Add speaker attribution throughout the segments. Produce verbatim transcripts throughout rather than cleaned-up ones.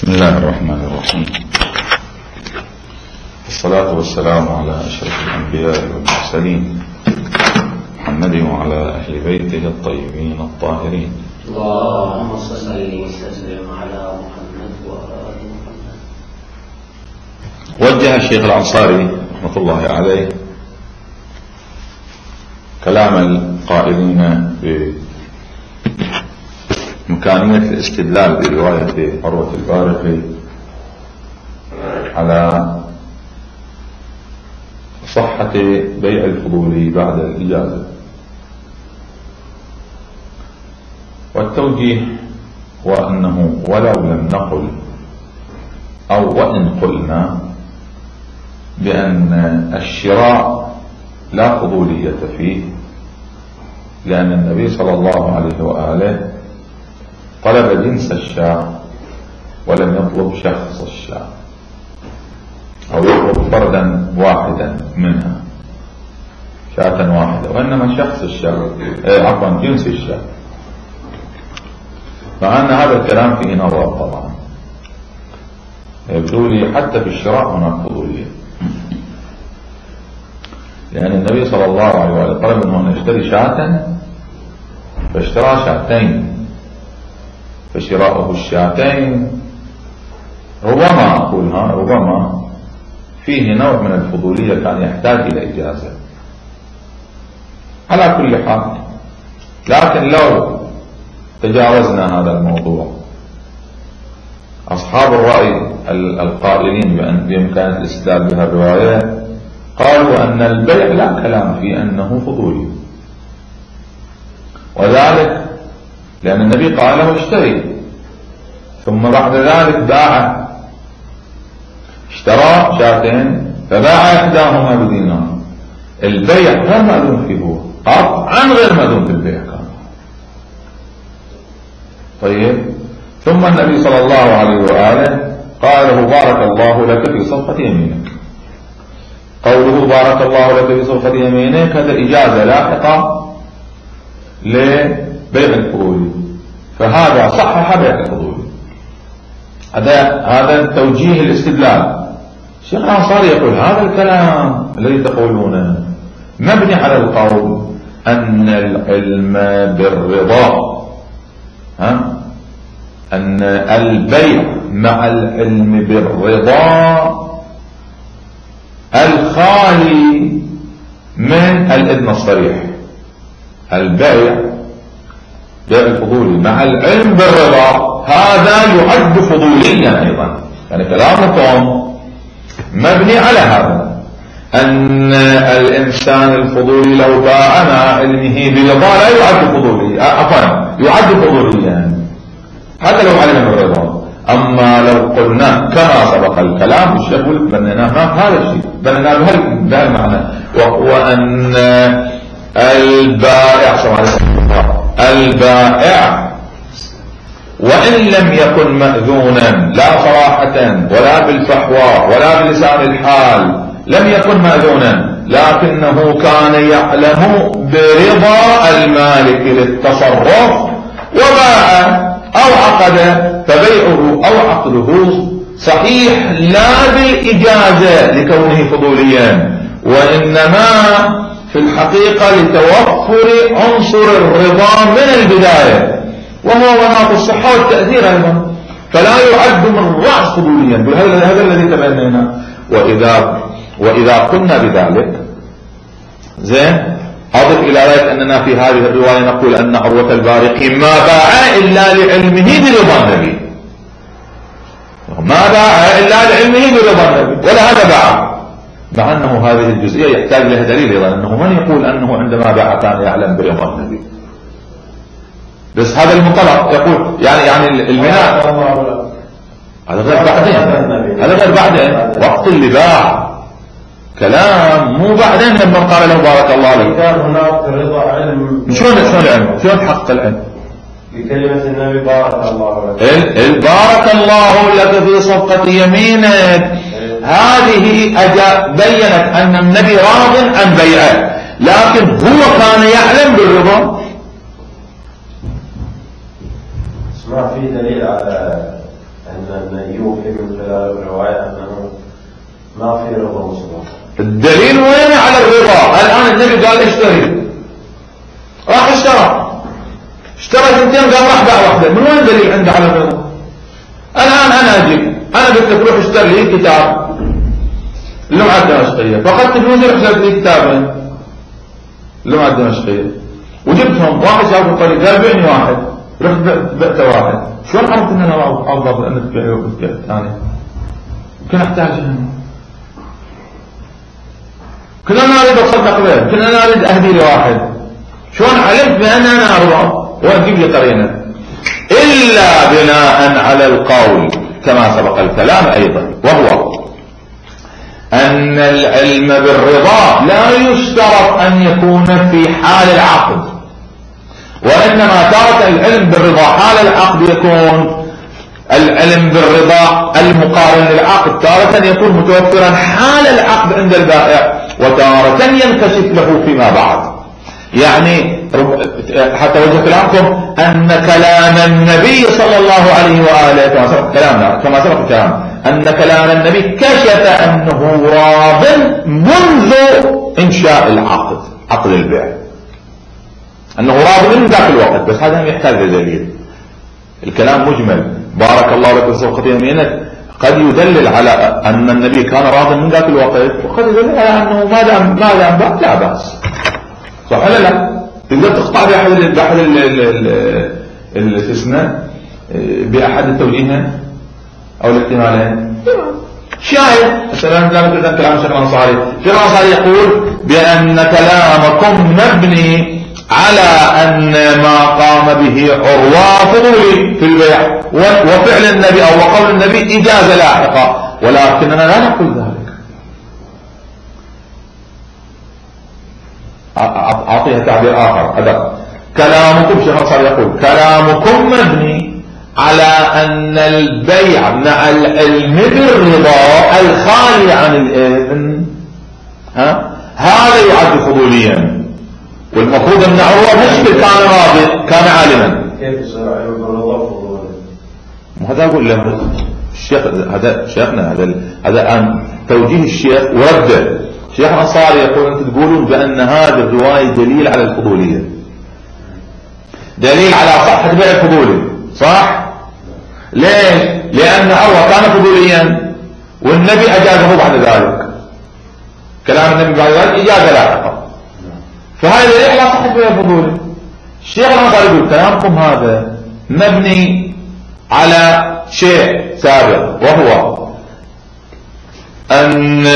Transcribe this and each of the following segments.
Speaker 1: بسم الله الرحمن الرحيم. الصلاة والسلام على أشرف الأنبياء والمرسلين محمد وعلى أهل بيته الطيبين الطاهرين.
Speaker 2: اللهم صل وسلم على محمد وآل محمد.
Speaker 1: وجه الشيخ الأنصاري رحمة الله عليه كلام القائلين بإمكانية الاستدلال برواية عروة البارقي على صحة بيع الفضولي بعد الإجازة، والتوجيه هو أنه ولو لم نقل أو وإن قلنا بأن الشراء لا فضولية فيه، لأن النبي صلى الله عليه وآله طلب جنس الشاة ولم يطلب شخص الشاة أو يطلب فردا واحدا منها شاة واحدة، وإنما شخص الشاة عفوا جنس الشاة. مع أن هذا الكلام فيه نظر طبعا، يبدو لي حتى في الشراء هناك فضولية، لأن النبي صلى الله عليه وآله طلب منه أن يشتري شاة فاشترى شاتين، فشراءه الشاتين ربما أقولها ربما فيه نوع من الفضولية كان يحتاج إلى إجازة. على كل حال، لكن لو تجاوزنا هذا الموضوع، أصحاب الرأي القائلين بإمكان الاستدلال بها الرواية قالوا أن البيع لا كلام فيه أنه فضولي، وذلك لأن النبي قال له اشتري، ثم بعد ذلك باع، اشترى شاتين فباع إحداهما بدينار. البيع غير مأذون فيه، هو قطعا غير مأذون في البيع كان. طيب، ثم النبي صلى الله عليه وآله قال له بارك الله لك في صفقة يمينك. قوله بارك الله لك في صفقة يمينك هذا إجازة لاحقة لبيع الفضولي، فهذا صحح بيع الفضولي. هذا هذا توجيه الاستدلال. الشيخ الأنصاري يقول هذا الكلام الذي تقولونه مبني على القول أن العلم بالرضا، ها؟ أن البيع مع العلم بالرضا الخالي من الإذن الصريح. البيع بيع الفضولي مع العلم بالرضا هذا يعد فضوليا أيضا، يعني كلامكم مبني على هذا أن الإنسان الفضولي لو باع مع علمه برضا لا يعد فضولي، عفوا يعد فضوليا حتى لو علم بالرضا. أما لو قلنا كما سبق الكلام الشيخ بنيناه هذا الشيء بنيناه بهذا المعنى، وأن البائع البائع وإن لم يكن مأذونا لا صراحة ولا بالفحوى ولا بلسان الحال، لم يكن مأذونا لكنه كان يعلم برضا المالك للتصرف وباع أو عقد، فبيعه أو عقده صحيح لا بالإجازة لكونه فضوليا، وإنما في الحقيقة لتوفر عنصر الرضا من البداية، وهو مناط الصحة والتأثير أيضا، فلا يعد من رأس فضوليا. هذا الذي تبنيناه. وإذا وإذا قلنا بذلك زين، أضف إلى ذلك أننا في هذه الرواية نقول أن عروة البارقي ما باع إلا لعلمه برضا النبي، ما باع إلا لعلمه برضا النبي، ولا هذا باع، مع أنه هذه الجزئية يحتاج لها دليل أيضا، أنه من يقول أنه عندما باع كان يعلم برضا النبي؟ بس هذا المنطلق يقول يعني يعني البناء هذا غير بعدين، هذا غير بعدين وقت اللي باع كلام، مو بعدين لما قال له بارك الله لك.
Speaker 3: كان هناك رضا علم.
Speaker 1: شلون شلون العلم؟ شلون تحقق العلم؟
Speaker 3: بكلمة النبي بارك الله لك.
Speaker 1: ال بارك الله لك في صفقة يمينك، هذه أجا بينت أن النبي راض عن بيعه، لكن هو كان يعلم بالرضا.
Speaker 3: ما في دليل على أن أن يوحي من خلال الرواية أنه ما في رضا مسبق.
Speaker 1: الدليل وين على الرضا؟ الآن النبي قال اشتري، راح اشترى اشترى ثنتين قال راح باع واحدة، من وين دليل عنده على الرضا؟ الآن أنا أجي أنا قلت لك روح اشتري لي كتاب اللمعة الدمشقية، فأخذت فلوسي وحسبت لي كتابين اللمعة الدمشقية وجبتهم، واحد شافه الطريق قال بيعني واحد، رحت بعت واحد، شلون عرفت ان انا افضل انك تبيع وتبيع الثاني؟ يمكن احتاجها، كل انا اريد اتصدق به، كل انا اريد اهدي لواحد، شلون علمت بان انا ارضى؟ واجيب لي قرينه الا بناء على القول كما سبق الكلام ايضا، وهو ان العلم بالرضا لا يشترط ان يكون في حال العقد، وإنما تارة العلم بالرضا حال العقد يكون العلم بالرضا المقارن للعقد، تارة يكون متوفرا حال العقد عند البائع، وتارة ينكشف له فيما بعد. يعني حتى وجه كلامكم أن كلام النبي صلى الله عليه وآله كما سبق كلامنا كما سبق الكلام أن كلام النبي كشف أنه راض منذ إنشاء العقد، عقد البيع، أنه راض من ذاك الوقت، بس هذا يحتاج لدليل. الكلام مجمل، بارك الله لك بصفقة يمينك، قد يدلل على أن النبي كان راض من ذاك الوقت، وقد يدلل على أنه ما دام ما دام باع لا بأس، صح ولا لا؟ تقدر تقطع بأحد بأحد الاسماء بأحد التوجيهين أو الاحتمالين. شاهد السلام عليكم. إذا كلام الشيخ الأنصاري، الشيخ الأنصاري يقول بأن كلامكم مبني على أن ما قام به عروة فضولي في البيع، وفعل النبي أو وقول النبي إجازة لاحقة، ولكننا لا نقول ذلك. أعطيها تعبير آخر أدق. كلامكم شيخ الأنصاري يقول كلامكم مبني على أن البيع مع العلم بالرضا الخالي عن الإذن ها هذا يعد فضوليا، والمفروض ان عروة مش كان راضي كان عالما.
Speaker 3: كيف يصير علم بالرضا فضولي؟
Speaker 1: هذا اقول له الشيخ، هذا شيخنا، هذا هذا الان توجيه الشيخ ورده. الشيخ الأنصاري يقول انتم تقولون بان هذه الروايه دليل على الفضوليه، دليل على صحه بيع الفضولي، صح؟ ليش؟ لان عروة كان فضوليا والنبي اجازه بعد ذلك، كلام النبي بعد ذلك اجازه لاحقه، فهذا دليل على صحة بيع الفضولي. الشيخ الأنصاري يقول كلامكم هذا مبني على شيء سابق، وهو أن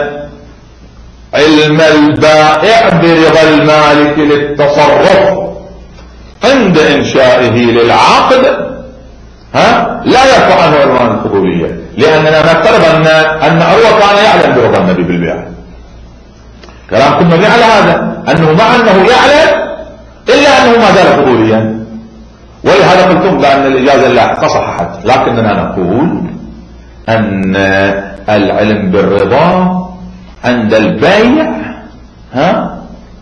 Speaker 1: علم البائع برضا المالك للتصرف عند إنشائه للعقد ها لا يرفع عنه عنوان الفضولية، لأننا نفترض أن أن عروة كان يعلم برضا النبي بالبيع. كلامكم مبني على هذا، أنه مع أنه يعلم إلا أنه ما زال فضوليا، ولهذا قلتم بأن الإجازة اللاحقة صححت، لكننا نقول أن العلم بالرضا عند البيع ها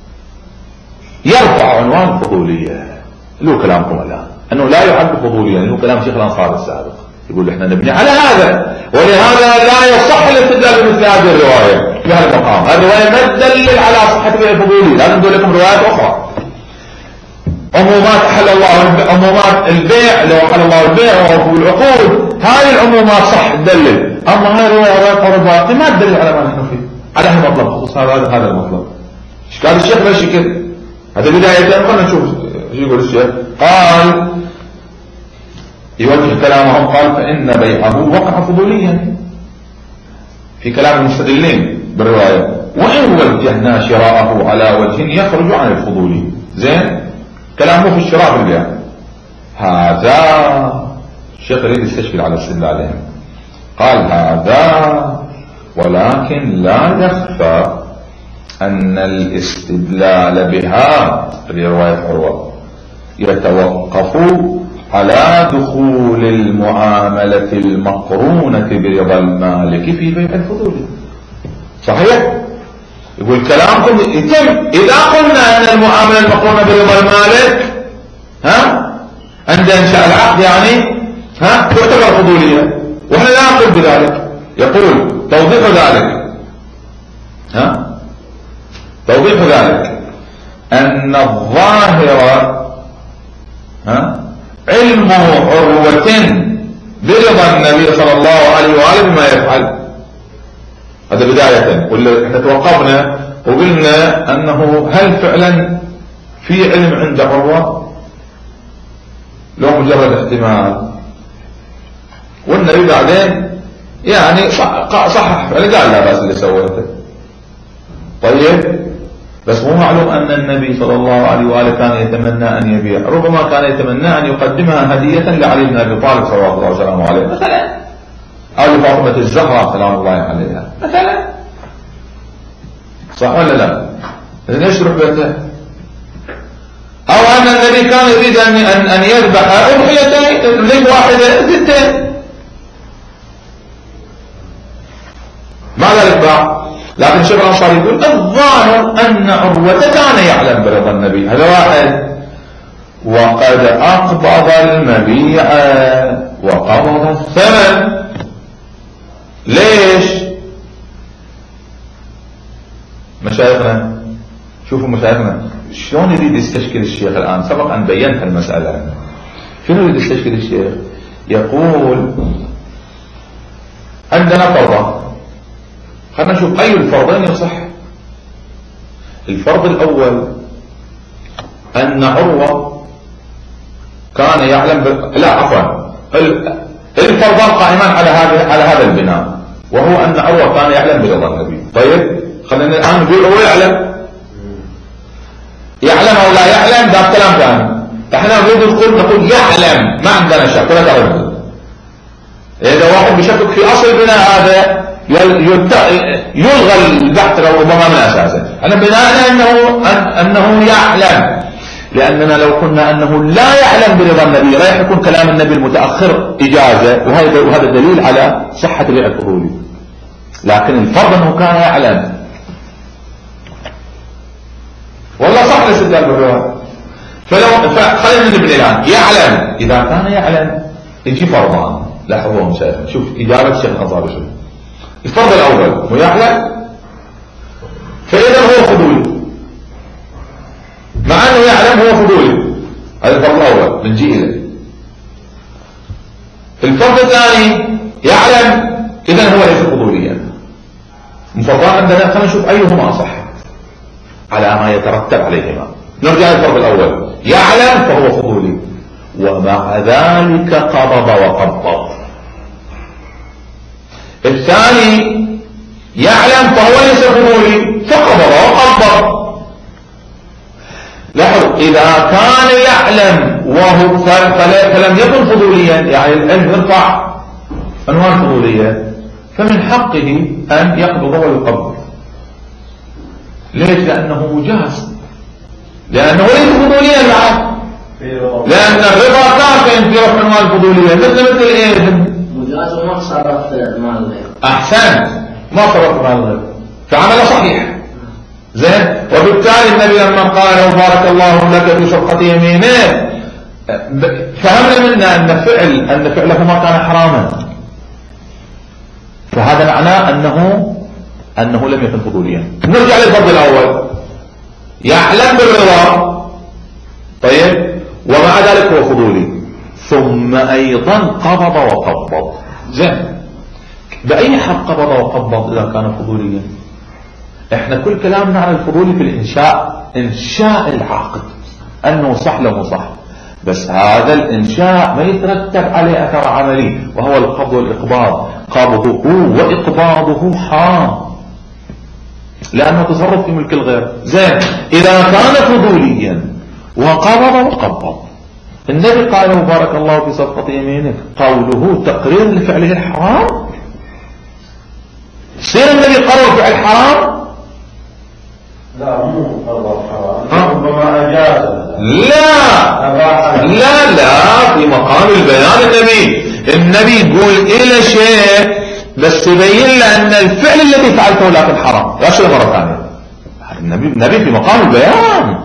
Speaker 1: يرفع عنوان الفضولية. له كلامكم الآن أنه لا يعد فضوليا، له كلام شيخ الأنصاري السابق يقول احنا نبني على هذا، ولهذا لا يصح الاستدلال بمثل هذه الرواية في هذا المقام. هذه الرواية ما تدلل على صحة بيع الفضولي، لازم نقول لكم روايات أخرى. عمومات حل الله، عمومات البيع لو حل الله البيع وهو العقود، هاي العمومات صح تدلل، أما هاي الروايات الروايات ما تدلل على ما نحن فيه، على هذا المطلب، خصوص هذا هذا المطلب. قال الشيخ بالشكل هذا بداية، خلنا نشوف ايش يقول الشيخ. قال يوجه كلامهم، قال فإن بيعه وقع فضوليا في كلام المستدلين بالرواية، وإن وجهنا شراءه على وجه يخرج عن الفضولي. زين كلامه في الشراء بالبيع، هذا الشيخ يريد يستشكل على استدلالهم. قال هذا ولكن لا يخفى أن الاستدلال بها في رواية عروة يتوقف على دخول المعاملة المقرونة برضا المالك في بيع الفضول. صحيح؟ يقول كلامكم يتم إذا قلنا أن المعاملة المقرونة برضا المالك ها عند إنشاء العقد يعني ها تعتبر فضولية، وإحنا لا نقول بذلك. يقول توضيح ذلك ها توضيح ذلك أن الظاهر ها علم عروة برضا النبي صلى الله عليه وآله بما يفعل. هذا بداية. وإحنا توقفنا وقلنا أنه هل فعلا في علم عند عروة لو مجرد احتمال، والنبي بعدين يعني صحح فعلا قال لا بأس اللي سويته. طيب بس مو معلوم أن النبي صلى الله عليه وآله كان يتمنى أن يبيع، ربما كان يتمنى أن يقدمها هدية لعلي بن أبي طالب صلى الله عليه وسلم عليه مثلا، أو لفاطمة الزهراء سلام الله عليها مثلا. صح ولا لا؟ إذن يشرح بيته. أو أن النبي كان يريد أن أن يذبح أضحيتين ليل واحدة ستين، ما ذلك باع. لكن الشيخ الأنصاري يقول الظاهر أن عروة كان يعلم برضا النبي. هذا واحد. وقد أقبض المبيع وقبض الثمن. ليش؟ مشايخنا شوفوا مشايخنا شلون يريد يستشكل الشيخ الآن. سبق أن بينت المسألة. شنو يريد يستشكل الشيخ؟ يقول عندنا فرضة، خلنا نشوف أي الفرضين يصح. الفرض الأول أن عروة كان يعلم ب... لا عفوا الفرضان قائمان على هذا على هذا البناء، وهو أن عروة كان يعلم برضا النبي. طيب خلينا الآن نقول هو يعلم يعلم أو لا يعلم، ده كلام ثاني. احنا نريد نقول نقول يعلم، ما عندنا شك ولا تردد. إذا واحد بيشكك في أصل البناء هذا يلغى البحث ربما من أساسه. أنا بناء أنه أنه يعلم، لأننا لو قلنا أنه لا يعلم برضا النبي رايح يكون كلام النبي المتأخر إجازة، وهذا وهذا دليل على صحة البيع الفضولي. لكن الفرض أنه كان يعلم. والله صح الاستدلال بالرواية. فلو خلينا نبني الآن يعلم. إذا كان يعلم يجي فرضان. لاحظوا مشاهدين شوف إجابة الشيخ الأنصاري شوف. الفرض الأول هو يعلم، فإذا هو فضولي، مع أنه يعلم هو فضولي. هذا الفرض الأول بنجي إليه. الفرض الثاني يعلم إذا هو ليس فضوليا. مفضل عندنا خلينا نشوف أيهما أصح على ما يترتب عليهما. نرجع للفرض الأول يعلم فهو فضولي، ومع ذلك قبض وقبض. الثاني يعلم فهو ليس فضولي فقبض وقبض. لاحظوا إذا كان يعلم وهو فلم يكن فضوليا، يعني العلم يرفع عنوان فضولية، فمن حقه أن يقبض ويقبض. ليش؟ لأنه مجاز، لأنه ليس فضوليا بعد، لأن الرضا كافٍ في رفع عنوان الفضولية. مثل مثل إيه؟
Speaker 2: مجاز وما صرف مال الغير.
Speaker 1: أحسنت، ما صرف مال الغير فعمل صحيح. زين. وبالتالي النبي لما قال بارك الله لك في صفقة يمينه فهمنا منا أن فعل أن فعله ما كان حراما، فهذا معناه أنه أنه لم يكن فضوليا. نرجع للفرض الأول يعلم بالرضا، طيب، ومع ذلك هو فضولي، ثم أيضا قبض وقبض. زين. بأي حق قبض وقبض إذا كان فضوليا؟ احنا كل كلامنا على الفضولي في الإنشاء، إنشاء العقد أنه صح له صح، بس هذا الإنشاء ما يترتب عليه أثر عملي وهو القبض والإقباض. قبضه وإقباضه حرام لأنه تصرف في ملك الغير. زين. إذا كان فضوليا وقبض وقبض، النبي قال بارك الله في صفقة يمينك، قوله تقرير لفعله الحرام. سير النبي قرر فعل حرام؟
Speaker 3: لا مو قرر حرام، ربما أجاز.
Speaker 1: لا لا لا في مقام البيان. النبي النبي يقول إلى شيء بس يبين له أن الفعل الذي فعلته لكن حرام، لا شيء مرة ثانية. النبي النبي في مقام البيان،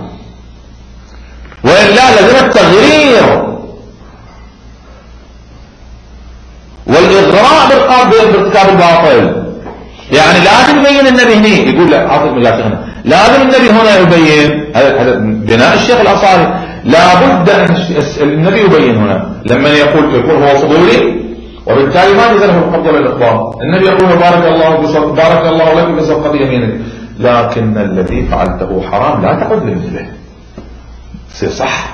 Speaker 1: وإلا لازم التغيير. والإغراء بالقبض بارتكاب الباطل. يعني لازم يبين النبي هنا، يقول لا عاطف مجاشغنا، لازم النبي هنا يبين، هذا بناء الشيخ الأنصاري، لابد أن النبي يبين هنا لما يقول يقول هو فضولي وبالتالي ما نزله القبض ولا الإقباض. النبي يقول بارك الله بصدق بارك الله لك بصدقة يمينك، لكن الذي فعلته حرام لا تعد لمثله، يصير صح.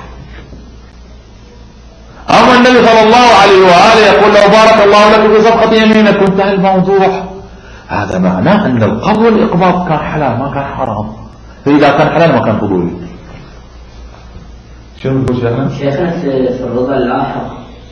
Speaker 1: أما النبي صلى الله عليه وآله يقول له بارك الله لك بصدقة يمينك وانتهى الموضوع. هذا معناه أن القبض والإقباض كان حلال ما كان حرام، فإذا كان حلال ما كان فضولي. شنو نقول شيخنا؟
Speaker 2: شيخنا في الرضا اللاحق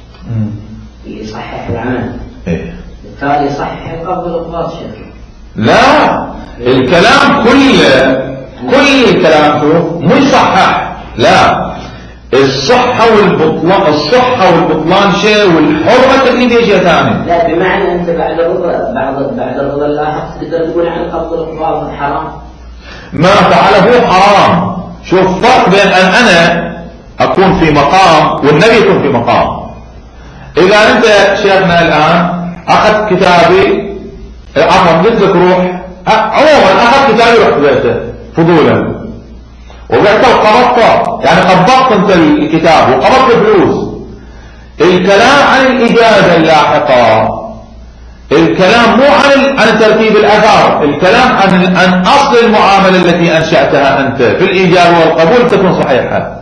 Speaker 2: يصحح العمل،
Speaker 1: ايه
Speaker 2: بالتالي يصحح القبض والإقباض شيخنا.
Speaker 1: لا، الكلام كله كل الكلام مو يصحح، لا، الصحة والبطلان، الصحة والبطلان شيء والحرمة تقليدية شيء ثاني.
Speaker 2: لا، بمعنى أنت بعد الرضا بعد بعد الرضا اللاحق تقدر تقول عن القبض والإقباض حرام.
Speaker 1: ما فعله حرام. شوف فرق بين أن أنا أكون في مقام والنبي يكون في مقام. إذا أنت شيخنا الآن أخذ كتابي، عفوا قلت لك روح، عموما أخذ كتابي رحت بيته فضولا وبعته وقبضته، يعني قبضت انت الكتاب وقبضت فلوس. الكلام عن الإجازة اللاحقة، الكلام مو عن عن ترتيب الأثار، الكلام عن عن أصل المعاملة التي أنشأتها أنت في الإيجاب والقبول تكون صحيحة.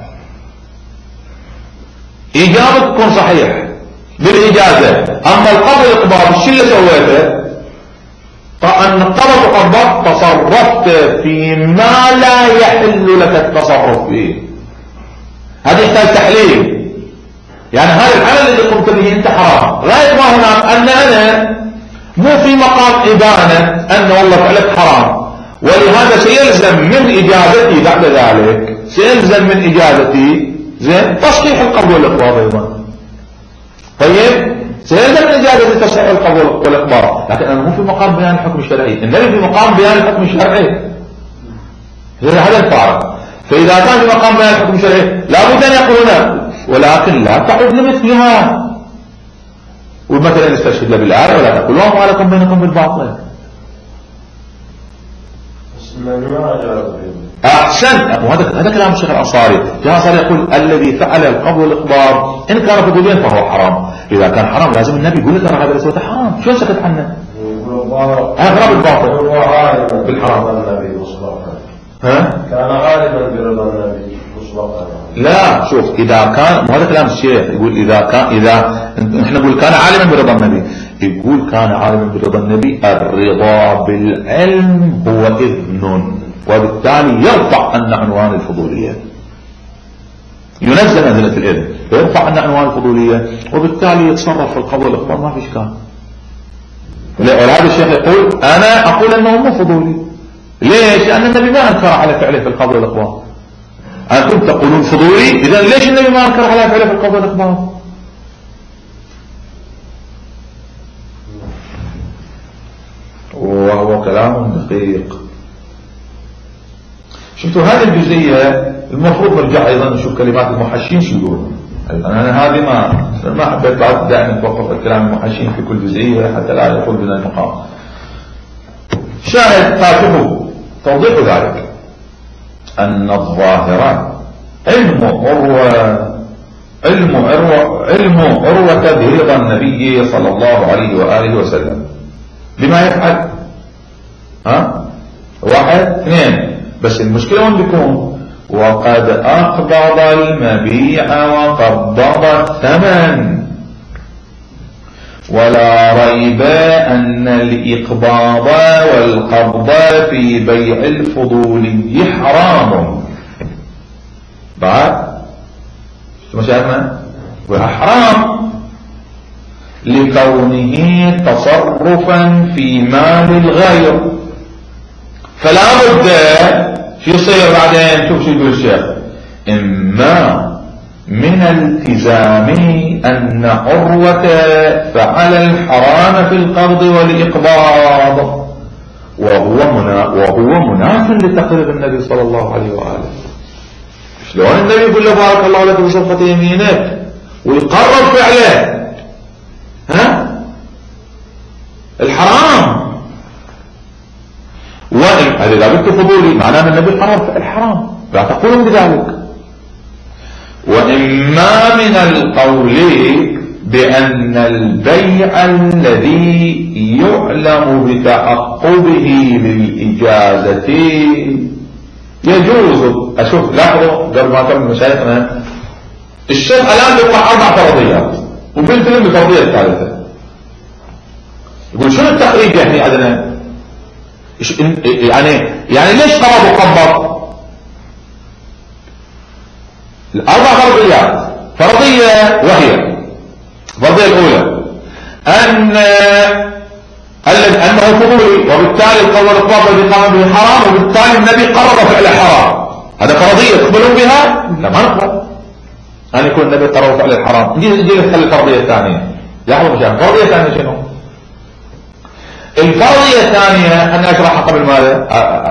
Speaker 1: إجابة تكون صحيح بالإجازة، أما القبض والإقباض الشيء اللي سويته فأن قبض وقبضت تصرفت فيما لا يحل لك التصرف فيه. هذا يحتاج تحليل. يعني هذا العمل اللي قمت به انت حرام، غاية ما هناك أن أنا مو في مقام إبانة أن والله فعلت حرام، ولهذا سيلزم من إجازتي بعد ذلك سيلزم من إجازتي زين تصحيح القبض والإقباض أيضا. طيب سيلزم من إجازة تصحيح القبض والإقباض، لكن أنا مو في مقام بيان الحكم الشرعي، النبي في مقام بيان الحكم الشرعي. هذا الفارق. فإذا كان في مقام بيان الحكم الشرعي لابد أن يقولون ولكن لا تعود لمثلها، ومثلا يستشهد له بالآية ولا تقولوا ما لكم بينكم بالباطل. أحسن. وهذا هذا كلام الشيخ الأنصاري. الأنصاري يقول الذي فعل القبض والإقباض إن كان فضوليا فهو حرام، إذا كان حرام لازم النبي يقول لك هذا ليس حرام. شو سكت عنه؟ أغرب الباطل
Speaker 3: هو عالم
Speaker 1: بالحرام.
Speaker 3: النبي مسبقا.
Speaker 1: ها؟
Speaker 3: كان عالما برضا النبي مسبقا.
Speaker 1: لا، شوف إذا كان، وهذا كلام الشيخ يقول إذا كان، إذا نحن نقول كان عالما برضا النبي، يقول كان عالما برضا النبي، الرضا بالعلم هو إذن، وبالتالي يرفع عن عنوان الفضولية، ينزل منزلة الإذن ويرفع عن عنوان الفضولية، وبالتالي يتصرف في القبض والإقباض ما في إشكال. ولهذا الشيخ يقول أنا أقول أنه مو فضولي. ليش؟ لأن النبي ما أنكر على فعله في القبض والإقباض. أنتم تقولون فضولي، إذا ليش النبي ما أنكر على فعله في القبض والإقباض؟ وهو كلام دقيق. شفتوا هذه الجزئية المفروض نرجع أيضا نشوف كلمات المحشين شو يقولون. أنا هذه ما ما حبيت بعد دائما توقف الكلام المحشين في كل جزئية حتى لا يدخل بنا المقام. شاهد فاتحه توضيح ذلك أن الظاهرة علم عروة علم عروة علم عروة برضا النبي صلى الله عليه وآله وسلم بما يفعل. ها واحد اثنين، بس المشكلة وين بيكون؟ وقد أقبض المبيع وقبض الثمن، ولا ريب أن الإقباض والقبض في بيع الفضولي حرام. بعد شو مشاهدنا؟ وحرام لكونه تصرفا في مال الغير، فلا بد شو يصير بعدين؟ شوف شو يقول الشيخ، إما من التزام أن عروة فعل الحرام في القبض والإقباض، وهو منا وهو مناف لتقرير النبي صلى الله عليه وآله. شلون النبي يقول له بارك الله لك بصفقة يمينك ويقرر فعله؟ ها؟ الحرام. وإن إذا قلت فضولي معناه أن النبي قرر الحرام، لا تقولون بذلك. وإما من القول بأن البيع الذي يعلم بتعقبه للإجازة يجوز. أشوف لاحظوا قبل ما أكمل مشايخنا، الشيخ الآن يطلع أربع فرضيات وبنت لهم الفرضية الثالثة. يقول شنو التخريج يعني عندنا؟ يعني يعني ليش قرض وقبض؟ الأربع فرضيات. فرضية وهي الفرضية الأولى أن أنه فضولي، وبالتالي القول والإقباض الذي قام به حرام، وبالتالي النبي قرر فعل حرام. هذا فرضية تقبلون بها؟ لا ما نقبل أن يكون النبي قرر فعل الحرام. نجي نجي نخلي الفرضية الثانية. لاحظوا مشان الفرضية الثانية شنو؟ الفرضية الثانية أنا أشرحها قبل ماذا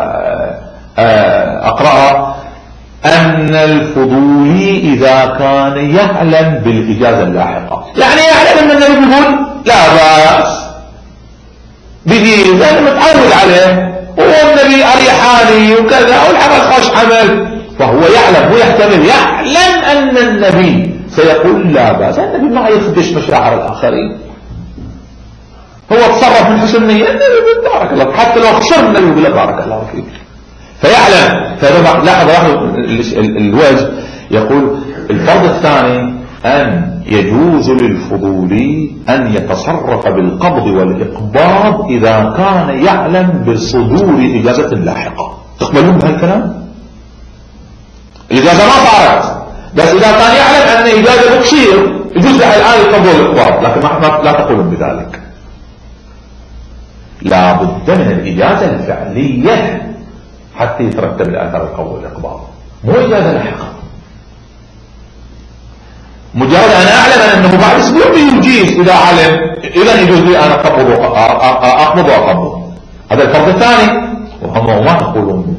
Speaker 1: أقرأها، أن الفضولي إذا كان يعلم بالإجازة اللاحقة، يعني يعلم أن النبي يقول لا بأس به لأنه متعود عليه والنبي أريحاني وكذا والحمل خوش حمل، فهو يعلم، هو يحتمل يعلم أن النبي سيقول لا بأس. النبي ما يخدش مشاعر الآخرين، هو تصرف من حسن نية بارك الله، حتى لو خسر النبي يقول بارك الله فيك، فيعلم. فلاحظ لاحظ الوجه يقول الفرض الثاني أن يجوز للفضولي أن يتصرف بالقبض والإقباض إذا كان يعلم بصدور إجازة لاحقة. تقبلون بهالكلام؟ الإجازة ما صارت، بس إذا كان يعلم أن إجازة بتصير يجوز له الآن القبض والإقباض، لكن ما لا تقولون بذلك. لا بد من الإجازة الفعلية حتى يترتب لأثر القبض والإقباض، مو إجازة لاحقة. مجرد أن أعلم أنه بعد أسبوع بيجيز، إذا علم إذا يجوز لي أن أقبض وأقبض وأقبض. هذا الفرق الثاني وهم ما تقولون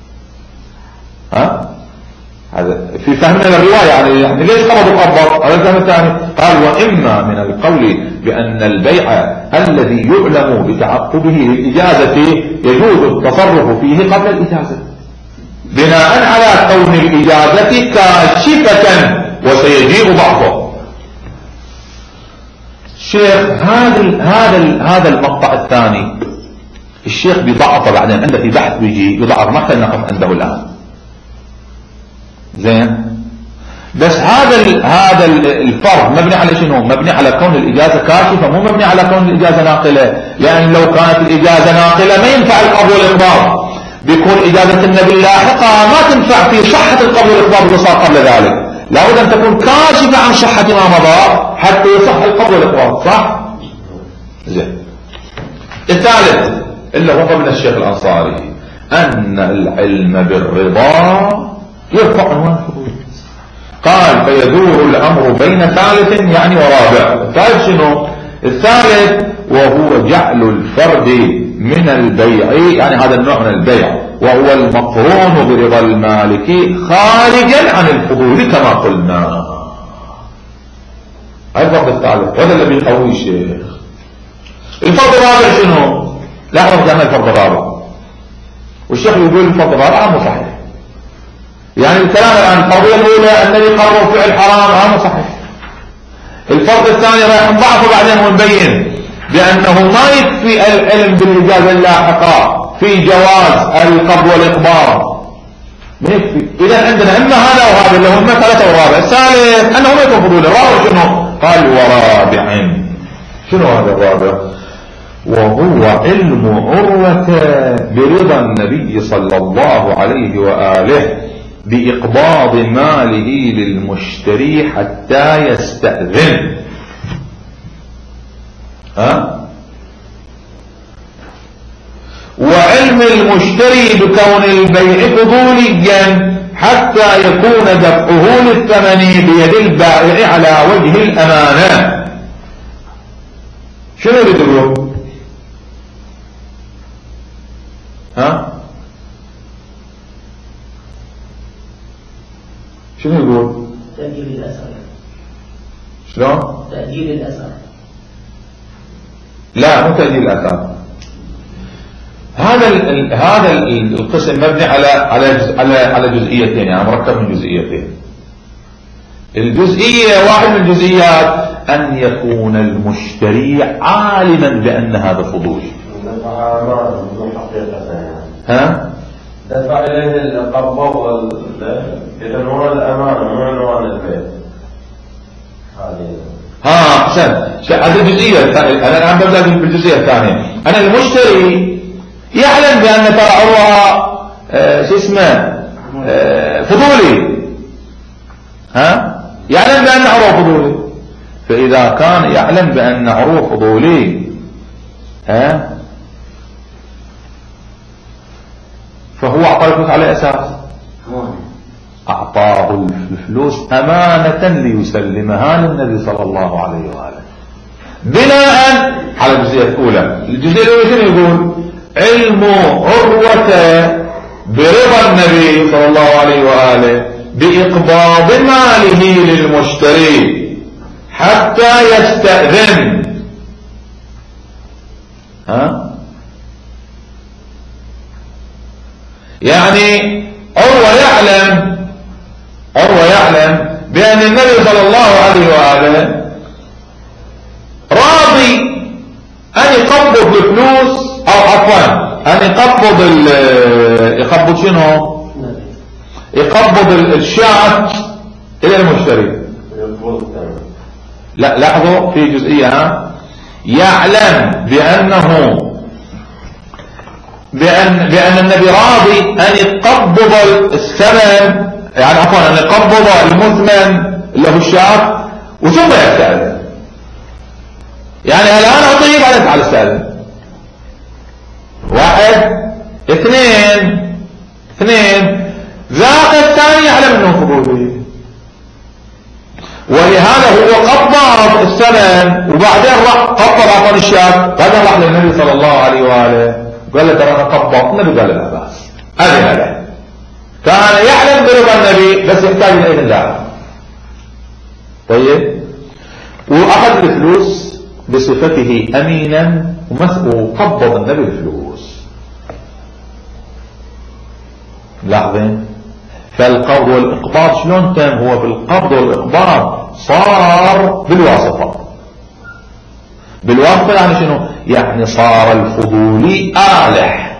Speaker 1: ها؟ هذا في فهمنا للرواية يعني, يعني ليش قبض وقبض؟ هذا الفهم الثاني. قال وإما من القول بأن البيع الذي يعلم بتعقبه للإجازة يجوز التصرف فيه قبل الإجازة بناء على كون الإجازة كاشفة وسيجيء بعضه. الشيخ هذا هذا هذا المقطع الثاني الشيخ بيضعفه بعدين عنده في بحث بيجي يضعف، ما خلينا نقف عنده الآن زين. بس هذا هذا الفرض مبني على شنو؟ مبني على كون الإجازة كاشفة، مو مبني على كون الإجازة ناقلة، لأن لو كانت الإجازة ناقلة ما ينفع القبض والإقباض، بيكون إجازة النبي لاحقة ما تنفع في صحة القبض والإقباض اللي صار قبل ذلك، لابد أن تكون كاشفة عن صحة ما مضى حتى يصح القبض والإقباض، صح؟ زين. الثالث اللي هو من الشيخ الأنصاري أن العلم بالرضا يرفع عنوان الفضول. قال فيدور الأمر بين ثالث يعني ورابع. الثالث شنو؟ الثالث وهو جعل الفرد من البيع، يعني هذا النوع من البيع وهو المقرون برضا المالك خارجا عن الفضول كما قلنا. هذا الفرد الثالث وهذا الذي يقوي الشيخ. الفرد الرابع شنو؟ لا أعرف جمع الفرد الرابع، والشيخ يقول الفرد الرابع مو صحيح. يعني الكلام الآن الفرضية الأولى الذي قرروا فعل حرام هذا صحيح. الفرض الثاني راح نضعفه بعدين ونبين بأنه ما يكفي العلم بالإجازة اللاحقة في جواز القبض والإقباض، ما يكفي. إذا عندنا إما هذا وهذا اللي هم ثلاثة ورابع. الثالث أنه ما يكون فضول. الرابع شنو؟ قال ورابع. شنو هذا الرابع؟ وهو علم عروة برضا النبي صلى الله عليه وآله بإقباض ماله للمشتري حتى يستأذن. ها؟ وعلم المشتري بكون البيع فضوليا حتى يكون دفعه للثمن بيد البائع على وجه الأمانة. شنو يدرون؟ ها؟ شنو يقول؟
Speaker 2: تأجيل الأثر.
Speaker 1: شلون؟
Speaker 2: تأجيل الأثر.
Speaker 1: لا مو تأجيل الآثار. هذا ال هذا ال القسم مبني على على جز على على جزئيتين، يعني مركب من جزئيتين. الجزئية واحد من الجزئيات أن يكون المشتري عالما بأن هذا فضول. ها؟
Speaker 3: دفع إليه القبض وال إذا هو الأمانة مو عنوان البيت.
Speaker 1: ها أحسن. هذه الجزئية. أنا الآن ببدأ بالجزئية الثانية. أنا المشتري يعلم بأن ترى عروة آه شو اسمه آه فضولي. ها؟ يعلم بأن عروة فضولي. فإذا كان يعلم بأن عروة فضولي ها فهو أعطاه الفلوس على أساس أعطاه الفلوس أمانة ليسلمها للنبي صلى الله عليه وآله بناء على الجزئية الأولى. الجزئية الأولى شنو يقول؟ علم عروة برضا النبي صلى الله عليه وآله بإقباض ماله للمشتري حتى يستأذن. ها؟ يعني عروة يعلم عروة يعلم بأن النبي صلى الله عليه وآله راضي أن يقبض الفلوس أو عفوا أن يقبض يقبض شنو؟ يقبض الشاة إلى المشتري. لا لاحظوا في جزئية ها؟ يعلم بأنه بأن, بأن النبي راضي أن يقبض الثمن، يعني عفوا أن يقبض المثمن اللي هو الشاة وثم يستأذن. يعني الآن أعطيه بعدين تعال استأذن. واحد اثنين اثنين ذاك الثاني يعلم أنه فضولي، ولهذا هو قبض الثمن وبعدين راح قبض عفوا الشاة، بعدين راح للنبي صلى الله عليه وآله قال له ترى انا قبضت. النبي قال لا بأس أذن له. كان يعلم برضا النبي بس يحتاج الى اذن الله. طيب واخذ الفلوس بصفته امينا وقبض النبي الفلوس. لاحظين فالقبض والاقباض شلون تم؟ هو بالقبض والاقباض صار بالواسطة. بالواسطة يعني شنو؟ يعني صار الفضولي آلة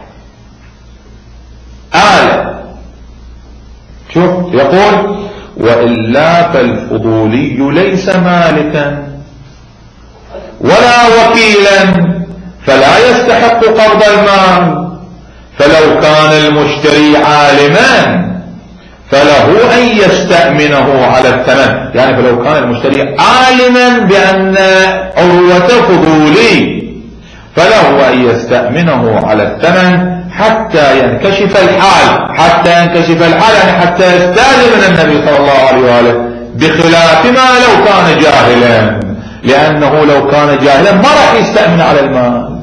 Speaker 1: آلة. شوف يقول وإلا فالفضولي ليس مالكا ولا وكيلا فلا يستحق قبض المال. فلو كان المشتري عالما فله أن يستأمنه على الثمن. يعني فلو كان المشتري عالما بأن عروة فضولي فله أن يستأمنه على الثمن حتى ينكشف الحال. حتى ينكشف الحال يعني حتى يستأذن من النبي صلى الله عليه وآله، بخلاف ما لو كان جاهلا، لأنه لو كان جاهلا ما راح يستأمن على المال.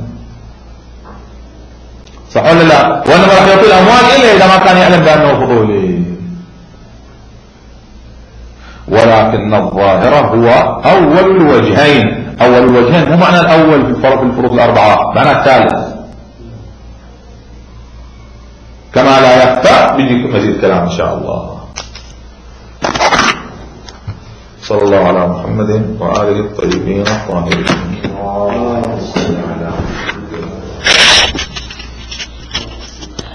Speaker 1: صح ولا لا؟ وإنما راح يعطي الأموال إلا إذا ما كان يعلم بأنه فضولي. ولكن الظاهرة هو أول الوجهين. أول الوجهين مو معنى الأول في الفرق الفروق الأربعة، معنى الثالث كما لا يخفى. بيجيكم مزيد كلام إن شاء الله. صلى الله على محمد وآله الطيبين الطاهرين.